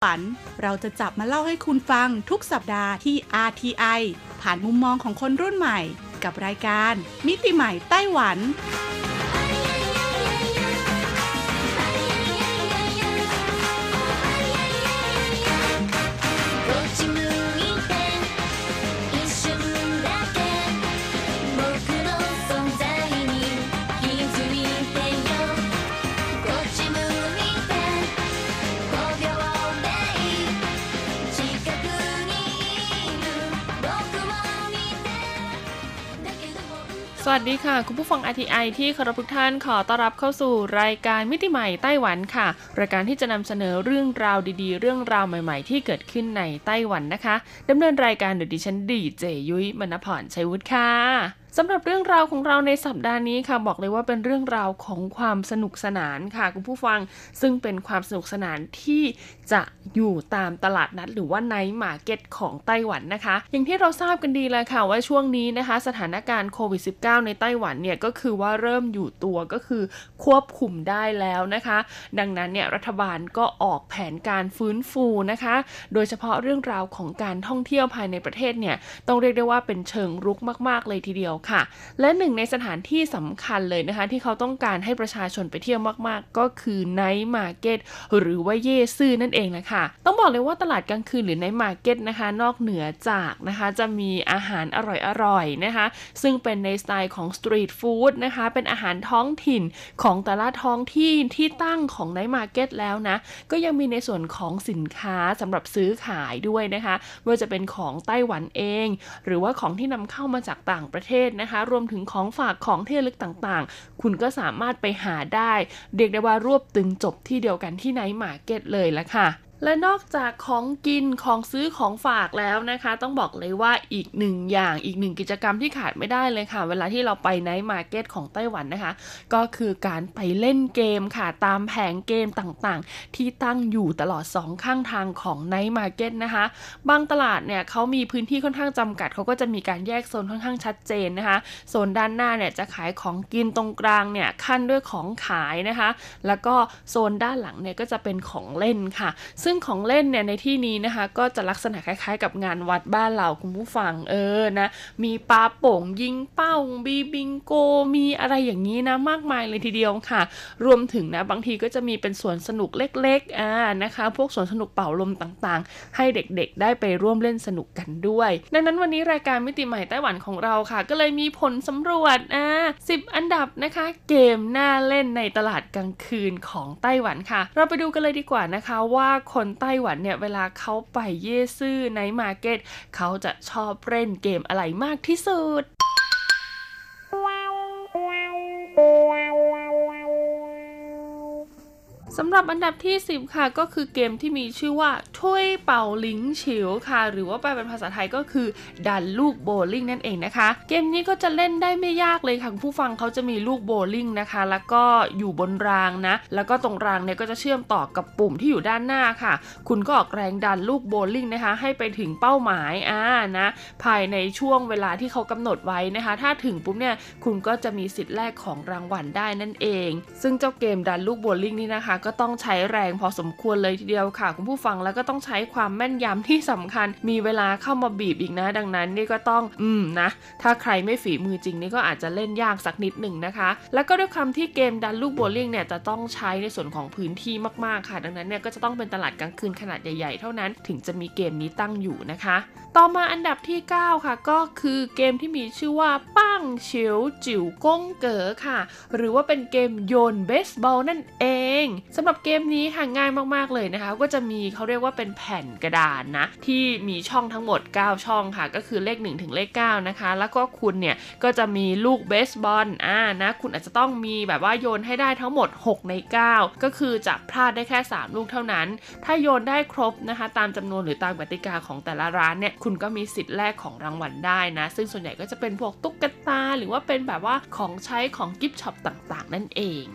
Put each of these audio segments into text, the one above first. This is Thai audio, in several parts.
ฝันเราจะจับมาเล่าให้คุณฟังทุกสัปดาห์ที่ RTI ผ่านมุมมองของคนรุ่นใหม่กับรายการมิติใหม่ไต้หวันสวัสดีค่ะคุณผู้ฟัง RTI ที่เคารพทุกท่านขอต้อนรับเข้าสู่รายการมิติใหม่ไต้หวันค่ะรายการที่จะนำเสนอเรื่องราวดีๆเรื่องราวใหม่ๆที่เกิดขึ้นในไต้หวันนะคะดำเนินรายการโดยดิฉันดีเจยุ้ยมณพรชัยวุฒิค่ะสำหรับเรื่องราวของเราในสัปดาห์นี้ค่ะบอกเลยว่าเป็นเรื่องราวของความสนุกสนานค่ะคุณผู้ฟังซึ่งเป็นความสนุกสนานที่จะอยู่ตามตลาดนัดหรือว่าไนท์มาร์เก็ตของไต้หวันนะคะอย่างที่เราทราบกันดีแล้วค่ะว่าช่วงนี้นะคะสถานการณ์โควิด -19 ในไต้หวันเนี่ยก็คือว่าเริ่มอยู่ตัวก็คือควบคุมได้แล้วนะคะดังนั้นเนี่ยรัฐบาลก็ออกแผนการฟื้นฟูนะคะโดยเฉพาะเรื่องราวของการท่องเที่ยวภายในประเทศเนี่ยต้องเรียกได้ว่าเป็นเชิงรุกมากๆเลยทีเดียวค่ะและหนึ่งในสถานที่สำคัญเลยนะคะที่เขาต้องการให้ประชาชนไปเที่ยวมากๆก็คือไนท์มาร์เก็ตหรือว่าเย่ซื่อนั่นเองแหละค่ะต้องบอกเลยว่าตลาดกลางคืนหรือไนท์มาร์เก็ตนะคะนอกเหนือจากนะคะจะมีอาหารอร่อยๆนะคะซึ่งเป็นในสไตล์ของสตรีทฟู้ดนะคะเป็นอาหารท้องถิ่นของแต่ละท้องที่ที่ตั้งของไนท์มาร์เก็ตแล้วนะก็ยังมีในส่วนของสินค้าสำหรับซื้อขายด้วยนะคะว่าจะเป็นของไต้หวันเองหรือว่าของที่นำเข้ามาจากต่างประเทศนะคะรวมถึงของฝากของที่ระลึกต่างๆคุณก็สามารถไปหาได้เรียกได้ว่ารวบตึงจบที่เดียวกันที่ไนท์มาร์เก็ตเลยละค่ะและนอกจากของกินของซื้อของฝากแล้วนะคะต้องบอกเลยว่าอีกหนึ่งกิจกรรมที่ขาดไม่ได้เลยค่ะเวลาที่เราไปไนท์มาร์เก็ตของไต้หวันนะคะก็คือการไปเล่นเกมค่ะตามแผงเกมต่างๆที่ตั้งอยู่ตลอด2ข้างทางของไนท์มาร์เก็ตนะคะบางตลาดเนี่ยเขามีพื้นที่ค่อนข้างจำกัดเขาก็จะมีการแยกโซนค่อนข้างชัดเจนนะคะโซนด้านหน้าเนี่ยจะขายของกินตรงกลางเนี่ยขั้นด้วยของขายนะคะแล้วก็โซนด้านหลังเนี่ยก็จะเป็นของเล่นค่ะซึ่งของเล่นเนี่ยในที่นี้นะคะก็จะลักษณะคล้ายๆกับงานวัดบ้านเราคุณผู้ฟังนะมีปาโป่งยิงเป้าบีบิงโกมีอะไรอย่างนี้นะมากมายเลยทีเดียวค่ะรวมถึงนะบางทีก็จะมีเป็นสวนสนุกเล็กๆนะคะพวกสวนสนุกเป่าลมต่างๆให้เด็กๆได้ไปร่วมเล่นสนุกกันด้วยดังนั้นวันนี้รายการมิติใหม่ไต้หวันของเราค่ะก็เลยมีผลสำรวจ10 อันดับนะคะเกมน่าเล่นในตลาดกลางคืนของไต้หวันค่ะเราไปดูกันเลยดีกว่านะคะว่าคนไต้หวันเนี่ยเวลาเขาไปเย่ซื่อไนท์มาร์เก็ตเขาจะชอบเล่นเกมอะไรมากที่สุดสำหรับอันดับที่10ค่ะก็คือเกมที่มีชื่อว่าถ้วยเป่าหลิงฉิวค่ะหรือว่าแปลเป็นภาษาไทยก็คือดันลูกโบว์ลิ่งนั่นเองนะคะเกมนี้ก็จะเล่นได้ไม่ยากเลยค่ะผู้ฟังเขาจะมีลูกโบว์ลิ่งนะคะแล้วก็อยู่บนรางนะแล้วก็ตรงรางเนี่ยก็จะเชื่อมต่อกับปุ่มที่อยู่ด้านหน้าค่ะคุณก็ออกแรงดันลูกโบว์ลิ่งนะคะให้ไปถึงเป้าหมายนะภายในช่วงเวลาที่เขากำหนดไว้นะคะถ้าถึงปุ๊บเนี่ยคุณก็จะมีสิทธิ์แลกของรางวัลได้นั่นเองซึ่งเจ้าเกมดันลูกโบว์ลิ่งนี่นะคะก็ต้องใช้แรงพอสมควรเลยทีเดียวค่ะคุณผู้ฟังแล้วก็ต้องใช้ความแม่นยำที่สำคัญมีเวลาเข้ามาบีบอีกนะดังนั้นนี่ก็ต้องนะถ้าใครไม่ฝีมือจริงนี่ก็อาจจะเล่นยากสักนิดหนึ่งนะคะแล้วก็ด้วยคำที่เกมดันลูกโบว์ลิ่งเนี่ยจะต้องใช้ในส่วนของพื้นที่มากๆค่ะดังนั้นเนี่ยก็จะต้องเป็นตลาดกลางคืนขนาดใหญ่ๆเท่านั้นถึงจะมีเกมนี้ตั้งอยู่นะคะต่อมาอันดับที่9ค่ะก็คือเกมที่มีชื่อว่าปั้งเฉียวจิ๋วก้งเก๋อค่ะหรือว่าเป็นเกมโยนเบสบอลนั่นเองสำหรับเกมนี้ค่ะง่ายมากๆเลยนะคะก็จะมีเขาเรียกว่าเป็นแผ่นกระดานนะที่มีช่องทั้งหมด9ช่องค่ะก็คือเลข1ถึงเลข9นะคะแล้วก็คุณเนี่ยก็จะมีลูกเบสบอลนะคุณอาจจะต้องมีแบบว่าโยนให้ได้ทั้งหมด6ใน9ก็คือจะพลาดได้แค่3ลูกเท่านั้นถ้าโยนได้ครบนะคะตามจำนวนหรือตามกติกาของแต่ละร้านเนี่ยคุณก็มีสิทธิ์แลกของรางวัลได้นะซึ่งส่วนใหญ่ก็จะเป็นพวกตุ๊กตาหรือว่าเป็นแบบว่าของใช้ของกิฟต์ช็อปต่างๆนั่นเอง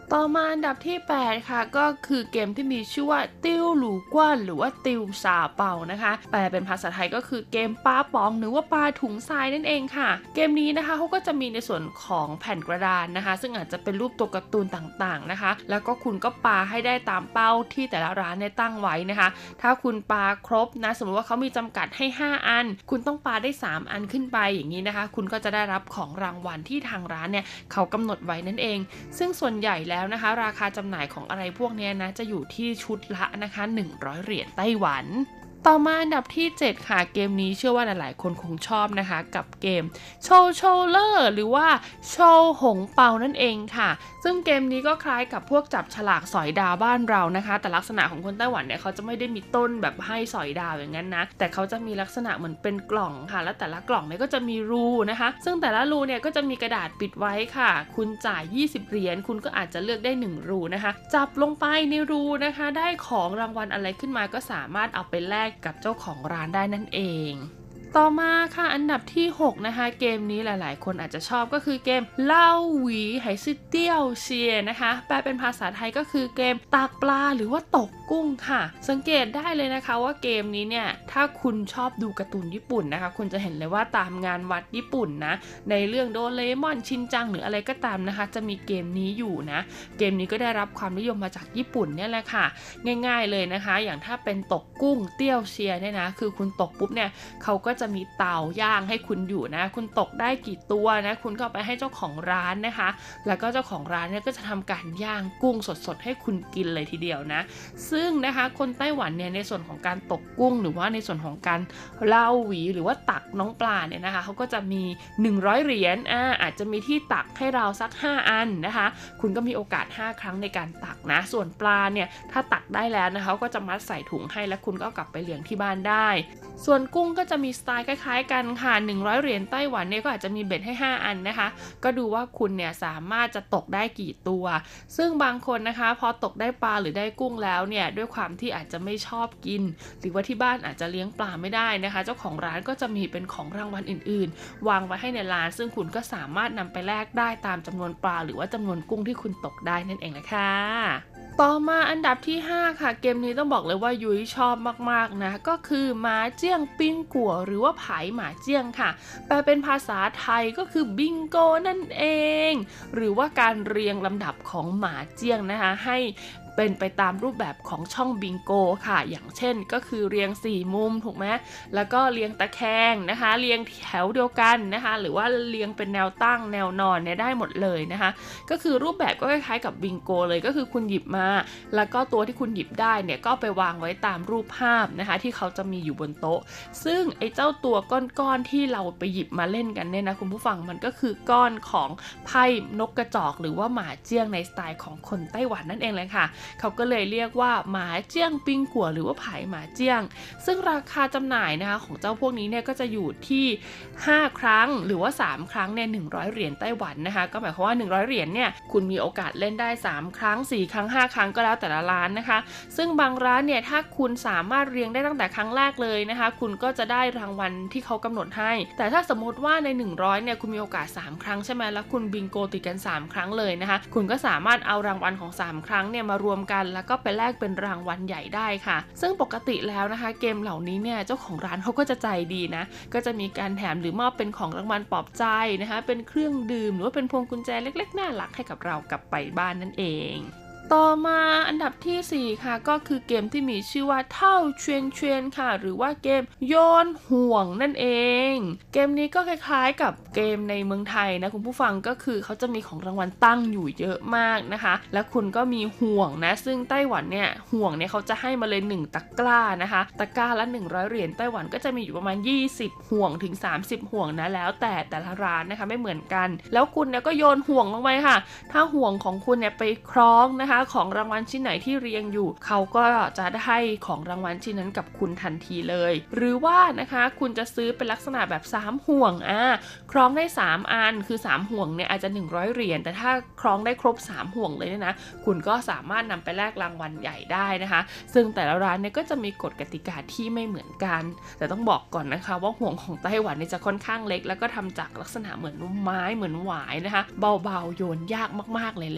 ต่อมาอันดับที่8ค่ะก็คือเกมที่มีชื่อว่าติ้วหลูกวนหรือว่าติ้วซาเปานะคะแปลเป็นภาษาไทยก็คือเกมปาป๋องหรือว่าปาถุงทรายนั่นเองค่ะเกมนี้นะคะเขาก็จะมีในส่วนของแผ่นกระดานนะคะซึ่งอาจจะเป็นรูปตัวการ์ตูนต่างๆนะคะแล้วก็คุณก็ปาให้ได้ตามเป้าที่แต่ละร้านเนี่ยตั้งไว้นะคะถ้าคุณปาครบนะสมมติว่าเขามีจำกัดให้5อันคุณต้องปาได้3อันขึ้นไปอย่างนี้นะคะคุณก็จะได้รับของรางวัลที่ทางร้านเนี่ยเขากำหนดไว้นั่นเองซึ่งส่วนใหญ่แล้วนะคะราคาจำหน่ายของอะไรพวกนี้นะจะอยู่ที่ชุดละนะคะ100เหรียญไต้หวันต่อมาอันดับที่7ค่ะเกมนี้เชื่อว่าหลายๆคนคงชอบนะคะกับเกมโชว์โชเลอร์หรือว่าโชว์หงเปานั่นเองค่ะซึ่งเกมนี้ก็คล้ายกับพวกจับฉลากสอยดาวบ้านเรานะคะแต่ลักษณะของคนไต้หวันเนี่ยเขาจะไม่ได้มีต้นแบบให้สอยดาวอย่างนั้นนะแต่เขาจะมีลักษณะเหมือนเป็นกล่องค่ะและแต่ละกล่องเนี่ยก็จะมีรูนะคะซึ่งแต่ละรูเนี่ยก็จะมีกระดาษปิดไว้ค่ะคุณจ่าย20เหรียญคุณก็อาจจะเลือกได้1รูนะคะจับลงไปในรูนะคะได้ของรางวัลอะไรขึ้นมาก็สามารถเอาไปแลกกับเจ้าของร้านได้นั่นเองต่อมาค่ะอันดับที่6นะคะเกมนี้หลายๆคนอาจจะชอบก็คือเกมเล่าหวีไหซิเตี้ยวเชียนะคะแปลเป็นภาษาไทยก็คือเกมตักปลาหรือว่าตกกุ้งค่ะสังเกตได้เลยนะคะว่าเกมนี้เนี่ยถ้าคุณชอบดูการ์ตูนญี่ปุ่นนะคะคุณจะเห็นเลยว่าตามงานวัดญี่ปุ่นนะในเรื่องโดเรมอนชินจังหรืออะไรก็ตามนะคะจะมีเกมนี้อยู่นะเกมนี้ก็ได้รับความนิยมมาจากญี่ปุ่นเนี่ยแหละค่ะง่ายๆเลยนะคะอย่างถ้าเป็นตกกุ้งเตี้ยวเชียเนี่ยนะคือคุณตกปุ๊บเนี่ยเขาก็จะมีเตาย่างให้คุณอยู่นะคุณตกได้กี่ตัวนะคุณก็ไปให้เจ้าของร้านนะคะแล้วก็เจ้าของร้านเนี่ยก็จะทำการย่างกุ้งสดๆให้คุณกินเลยทีเดียวนะซึ่งนะคะคนไต้หวันเนี่ยในส่วนของการตกกุ้งหรือว่าในส่วนของการเล่าหวีหรือว่าตักน้องปลาเนี่ยนะคะเขาก็จะมี100เหรียญอาจจะมีที่ตักให้เราสัก5อันนะคะคุณก็มีโอกาส5ครั้งในการตักนะส่วนปลาเนี่ยถ้าตักได้แล้วนะคะก็จะมัดใส่ถุงให้แล้วคุณก็เอากลับไปเลี้ยงที่บ้านได้ส่วนกุ้งก็จะมีสไตล์คล้ายๆกันค่ะ100เหรียญไต้หวันเนี่ยก็อาจจะมีเบ็ดให้5อันนะคะก็ดูว่าคุณเนี่ยสามารถจะตกได้กี่ตัวซึ่งบางคนนะคะพอตกได้ปลาหรือได้กุ้งแล้วเนี่ยด้วยความที่อาจจะไม่ชอบกินหรือว่าที่บ้านอาจจะเลี้ยงปลาไม่ได้นะคะเจ้าของร้านก็จะมีเป็นของรางวัลอื่นๆวางไว้ให้ในร้านซึ่งคุณก็สามารถนำไปแลกได้ตามจำนวนปลาหรือว่าจำนวนกุ้งที่คุณตกได้นั่นเองนะคะต่อมาอันดับที่5ค่ะเกมนี้ต้องบอกเลยว่ายุ้ยชอบมากๆนะก็คือหมาเจี้ยงปิ้งกัวหรือว่าไผ่หมาเจี้ยงค่ะแปลเป็นภาษาไทยก็คือบิงโกนั่นเองหรือว่าการเรียงลำดับของหมาเจี้ยงนะคะให้เป็นไปตามรูปแบบของช่องบิงโกค่ะอย่างเช่นก็คือเรียง4มุมถูกไหมแล้วก็เรียงตะแคงนะคะเรียงแถวเดียวกันนะคะหรือว่าเรียงเป็นแนวตั้งแนวนอนเนี่ยได้หมดเลยนะคะก็คือรูปแบบก็คล้ายๆกับบิงโกเลยก็คือคุณหยิบมาแล้วก็ตัวที่คุณหยิบได้เนี่ยก็ไปวางไว้ตามรูปภาพนะคะที่เขาจะมีอยู่บนโต๊ะซึ่งไอ้เจ้าตัวก้อนๆที่เราไปหยิบมาเล่นกันเนี่ยนะคุณผู้ฟังมันก็คือก้อนของไพ่นกกระจอกหรือว่าหมาเจี้ยงในสไตล์ของคนไต้หวันนั่นเองเลยค่ะเขาก็เลยเรียกว่าหมาเจี้ยงปิงกัวหรือว่าไผ่หมาเจี้ยงซึ่งราคาจำหน่ายนะคะของเจ้าพวกนี้เนี่ยก็จะอยู่ที่5ครั้งหรือว่า3ครั้งเนี่ย100เหรียญไต้หวันนะคะก็หมายความว่า100เหรียญเนี่ยคุณมีโอกาสเล่นได้3ครั้ง4ครั้ง5ครั้งก็แล้วแต่ละร้านนะคะซึ่งบางร้านเนี่ยถ้าคุณสามารถเรียงได้ตั้งแต่ครั้งแรกเลยนะคะคุณก็จะได้รางวัลที่เขากำหนดให้แต่ถ้าสมมติว่าใน100เนี่ยคุณมีโอกาส3ครั้งใช่ไหมแล้วคุณบิงโกติดกัน3ครั้งเลยนะคะคุณก็สามารถเอารางวัลของ3ครั้งเนี่ยมารวมกันแล้วก็ไปแลกเป็นรางวัลใหญ่ได้ค่ะซึ่งปกติแล้วนะคะเกมเหล่านี้เนี่ยเจ้าของร้านเขาก็จะใจดีนะก็จะมีการแถมหรือมอบเป็นของรางวัลปลอบใจนะคะเป็นเครื่องดื่มหรือว่าเป็นพวงกุญแจเล็กๆน่ารักให้กับเรากลับไปบ้านนั่นเองต่อมาอันดับที่4ค่ะก็คือเกมที่มีชื่อว่าเท่าเชวนค่ะหรือว่าเกมโยนห่วงนั่นเองเกมนี้ก็คล้ายๆกับเกมในเมืองไทยนะคุณผู้ฟังก็คือเขาจะมีของรางวัลตั้งอยู่เยอะมากนะคะและคุณก็มีห่วงนะซึ่งไต้หวันเนี่ยห่วงเนี่ยเขาจะให้มาเลย1ตะกร้านะคะตะกร้าละ100เหรียญไต้หวันก็จะมีอยู่ประมาณ20ห่วงถึง30ห่วงนะแล้วแต่ละร้านนะคะไม่เหมือนกันแล้วคุณเนี่ยก็โยนห่วงลงไปค่ะถ้าห่วงของคุณเนี่ยไปคล้องนะคะของรางวัลชิ้นไหนที่เรียงอยู่เขาก็จะได้ของรางวัลชิ้นนั้นกับคุณทันทีเลยหรือว่านะคะคุณจะซื้อเป็นลักษณะแบบ3ห่วงคล้องได้3อันคือ3ห่วงเนี่ยอาจจะ100เหรียญแต่ถ้าคล้องได้ครบ3ห่วงเลยเนี่ยนะคุณก็สามารถนำไปแลกรางวัลใหญ่ได้นะคะซึ่งแต่ละร้านเนี่ยก็จะมีกฎกติกาที่ไม่เหมือนกันแต่ต้องบอกก่อนนะคะว่าห่วงของไต้หวันเนี่ยจะค่อนข้างเล็กแล้วก็ทำจากลักษณะเหมือนไม้เหมือนหวายนะคะเบาๆโยนยากมากๆเลยแหละ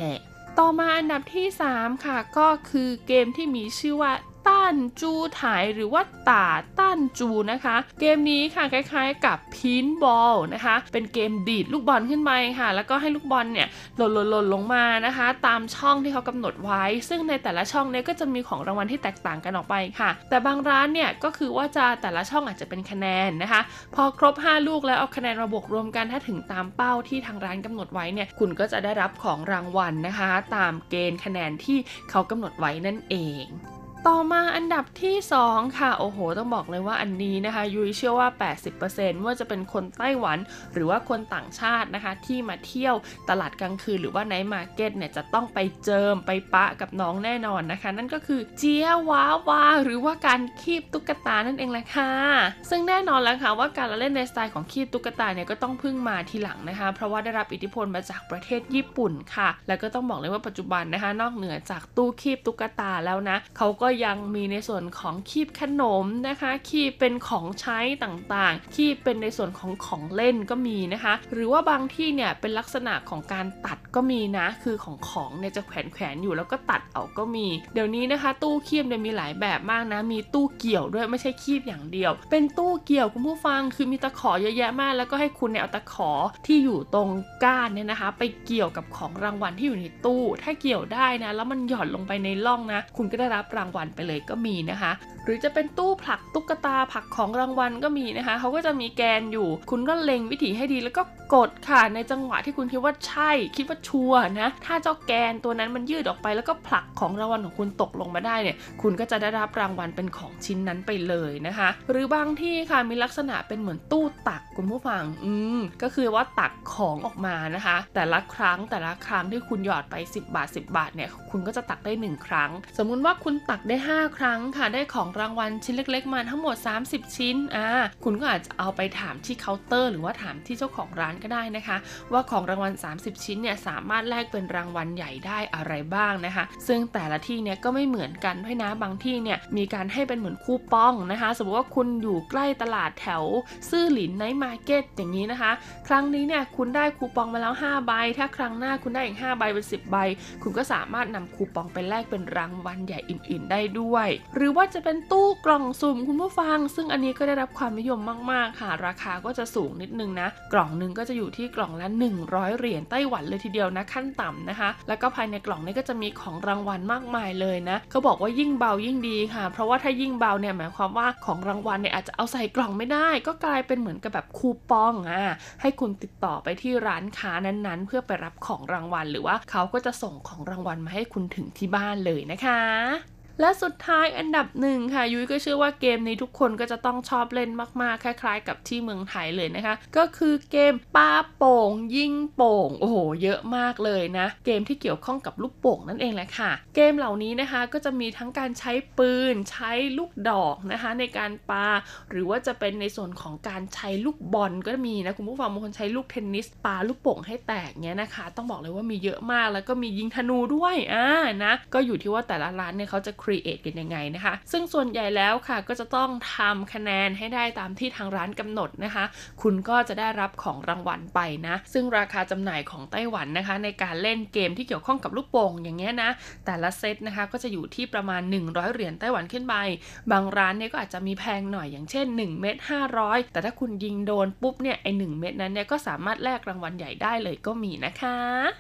ต่อมาอันดับที่3ค่ะก็คือเกมที่มีชื่อว่าต้านจูถ่ายหรือว่าต่าต้านจูนะคะเกมนี้ค่ะคล้ายๆกับพินบอลนะคะเป็นเกมดีดลูกบอลขึ้นไปค่ะแล้วก็ให้ลูกบอลเนี่ยหล่นลงมานะคะตามช่องที่เขากำหนดไว้ซึ่งในแต่ละช่องเนี่ยก็จะมีของรางวัลที่แตกต่างกันออกไปค่ะแต่บางร้านเนี่ยก็คือว่าจะแต่ละช่องอาจจะเป็นคะแนนนะคะพอครบ5ลูกแล้วเอาคะแนนมาบวกรวมกันถ้าถึงตามเป้าที่ทางร้านกำหนดไว้เนี่ยคุณก็จะได้รับของรางวัลนะคะตามเกณฑ์คะแนนที่เขากำหนดไว้นั่นเองต่อมาอันดับที่2ค่ะโอ้โหต้องบอกเลยว่าอันนี้นะคะยุ้ยเชื่อว่า 80% ว่าจะเป็นคนไต้หวันหรือว่าคนต่างชาตินะคะที่มาเที่ยวตลาดกลางคืนหรือว่าไนท์มาร์เก็ตเนี่ยจะต้องไปเจิมไปปะกับน้องแน่นอนนะคะนั่นก็คือเจียว้าวาหรือว่าการคีบตุ๊กตานั่นเองแหละค่ะซึ่งแน่นอนแล้วค่ะว่าการเล่นในสไตล์ของคีบตุ๊กตาเนี่ยก็ต้องพึ่งมาทีหลังนะคะเพราะว่าได้รับอิทธิพลมาจากประเทศญี่ปุ่นค่ะแล้วก็ต้องบอกเลยว่าปัจจุบันนะคะนอกเหนือจากตู้คีบตุ๊กตาแล้วนะเขาก็ยังมีในส่วนของคีบขนมนะคะคีบเป็นของใช้ต่างๆคีบเป็นในส่วนของเล่นก็มีนะคะหรือว่าบางที่เนี่ยเป็นลักษณะของการตัดก็มีนะคือของเนี่ยจะแขวนอยู่แล้วก็ตัดเอาก็มีเดี๋ยวนี้นะคะตู้คีบเนี่ยมีหลายแบบมากนะมีตู้เกี่ยวด้วยไม่ใช่คีบอย่างเดียวเป็นตู้เกี่ยวคุณผู้ฟังคือมีตะขอเยอะแยะมากแล้วก็ให้คุณเนี่ยเอาตะขอที่อยู่ตรงก้านเนี่ยนะคะไปเกี่ยวกับของรางวัลที่อยู่ในตู้ถ้าเกี่ยวได้นะแล้วมันหย่อนลงไปในร่องนะคุณก็ได้รับรางวัลไปเลยก็มีนะคะหรือจะเป็นตู้ผลักตุ๊กตาผลักของรางวัลก็มีนะคะเขาก็จะมีแกนอยู่คุณก็เล็งวิธีให้ดีแล้วก็กดค่ะในจังหวะที่คุณคิดว่าใช่คิดว่าชัวร์นะถ้าเจ้าแกนตัวนั้นมันยืดออกไปแล้วก็ผลักของรางวัลของคุณตกลงมาได้เนี่ยคุณก็จะได้รับรางวัลเป็นของชิ้นนั้นไปเลยนะคะหรือบางที่ค่ะมีลักษณะเป็นเหมือนตู้ตักคุณผู้ฟังก็คือว่าตักของออกมานะคะแต่ละครั้งที่คุณหยอดไป10 บาทเนี่ยคุณก็จะตักได้1ครั้งสมมุติว่าคุณตักได้5ครั้งค่ะได้ของรางวัลชิ้นเล็กๆมาทั้งหมด30ชิ้นคุณก็อาจจะเอาไปถามที่เคาน์เตอร์หรือว่าถามที่เจ้าของร้านก็ได้นะคะว่าของรางวัล30ชิ้นเนี่ยสามารถแลกเป็นรางวัลใหญ่ได้อะไรบ้างนะคะซึ่งแต่ละที่เนี่ยก็ไม่เหมือนกันด้วยนะบางที่เนี่ยมีการให้เป็นเหมือนคูปองนะคะสมมติว่าคุณอยู่ใกล้ตลาดแถวซื่อหลินไนท์มาร์เก็ตอย่างนี้นะคะครั้งนี้เนี่ยคุณได้คูปองมาแล้ว5ใบถ้าครั้งหน้าคุณได้อีก5ใบเป็น10ใบคุณก็สามารถนำคูปองไปแลกเป็นรางวัลใหญ่อื่นๆได้ด้วยหรือว่าจะเป็นตู้กล่องสุ่มคุณผู้ฟังซึ่งอันนี้ก็ได้รับความนิยมมากๆค่ะราคาก็จะสูงนิดนึงนะกล่องนึงก็จะอยู่ที่กล่องละ100เหรียญไต้หวันเลยทีเดียวนะขั้นต่ำนะคะแล้วก็ภายในกล่องนี้ก็จะมีของรางวัลมากมายเลยนะเขาบอกว่ายิ่งเบายิ่งดีค่ะเพราะว่าถ้ายิ่งเบาเนี่ยหมายความว่าของรางวัลเนี่ยอาจจะเอาใส่กล่องไม่ได้ก็กลายเป็นเหมือนกับแบบคูปองให้คุณติดต่อไปที่ร้านค้านั้นๆเพื่อไปรับของรางวัลหรือว่าเขาก็จะส่งของรางวัลมาให้คุณถึงที่บ้านเลยนะคะและสุดท้ายอันดับ1ค่ะยุ้ยก็เชื่อว่าเกมนี้ทุกคนก็จะต้องชอบเล่นมากๆคล้ายๆกับที่เมืองไทยเลยนะคะก็คือเกมปาโป่งยิงโป่งโอ้โหเยอะมากเลยนะเกมที่เกี่ยวข้องกับลูกโป่งนั่นเองแหละค่ะเกมเหล่านี้นะคะก็จะมีทั้งการใช้ปืนใช้ลูกดอกนะคะในการปาหรือว่าจะเป็นในส่วนของการใช้ลูกบอลก็มีนะคุณผู้ฟังบางคนใช้ลูกเทนนิสปาลูกโป่งให้แตกเนี้ยนะคะต้องบอกเลยว่ามีเยอะมากแล้วก็มียิงธนูด้วยนะก็อยู่ที่ว่าแต่ละร้านเนี่ยเขาจะcreate กันยังไงนะคะซึ่งส่วนใหญ่แล้วค่ะก็จะต้องทำคะแนนให้ได้ตามที่ทางร้านกำหนดนะคะคุณก็จะได้รับของรางวัลไปนะซึ่งราคาจำหน่ายของไต้หวันนะคะในการเล่นเกมที่เกี่ยวข้องกับลูกโป่งอย่างเงี้ยนะแต่ละเซตนะคะก็จะอยู่ที่ประมาณ100เหรียญไต้หวันขึ้นไปบางร้านเนี่ยก็อาจจะมีแพงหน่อยอย่างเช่น1เม็ด500แต่ถ้าคุณยิงโดนปุ๊บเนี่ยไอ้1เม็ดนั้นเนี่ยก็สามารถแลกรางวัลใหญ่ได้เลยก็มีนะคะ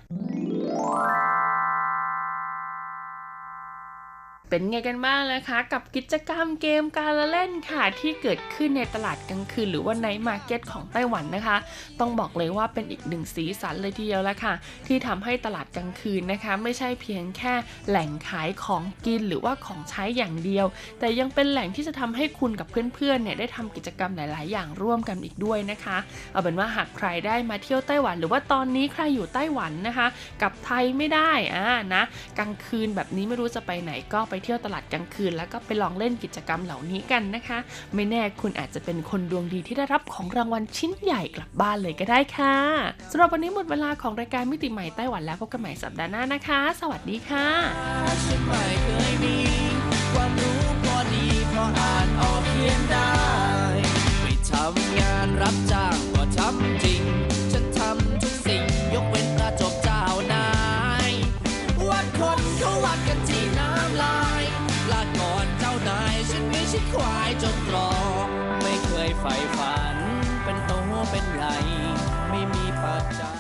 เป็นไงกันบ้างนะคะกับกิจกรรมเกมการละเล่นค่ะที่เกิดขึ้นในตลาดกลางคืนหรือว่าไนท์มาร์เก็ตของไต้หวันนะคะต้องบอกเลยว่าเป็นอีกหนึ่งสีสันเลยทีเดียวละค่ะที่ทำให้ตลาดกลางคืนนะคะไม่ใช่เพียงแค่แหล่งขายของกินหรือว่าของใช้อย่างเดียวแต่ยังเป็นแหล่งที่จะทำให้คุณกับเพื่อนๆเนี่ยได้ทำกิจกรรมหลายๆอย่างร่วมกันอีกด้วยนะคะเอาเป็นว่าหากใครได้มาเที่ยวไต้หวันหรือว่าตอนนี้ใครอยู่ไต้หวันนะคะกับไทยไม่ได้นะกลางคืนแบบนี้ไม่รู้จะไปไหนก็ไปเที่ยวตลาดกลางคืนแล้วก็ไปลองเล่นกิจกรรมเหล่านี้กันนะคะไม่แน่คุณอาจจะเป็นคนดวงดีที่ได้รับของรางวัลชิ้นใหญ่กลับบ้านเลยก็ได้ค่ะสำหรับวันนี้หมดเวลาของรายการมิติใหม่ไต้หวันแล้วพบกันใหม่สัปดาห์หน้านะคะสวัสดีค่ะฉันไม่เคยมีความรู้พอดีพออ่านออกเขียนได้ไม่ทำงานรับจ้างก็ทำจริงฉันทำทุกสิ่งยกเว้นประจบเจ้านายควายจนตรอกไม่เคยใฝ่ฝันเป็นโตเป็นใหญ่ไม่มีปัจจัย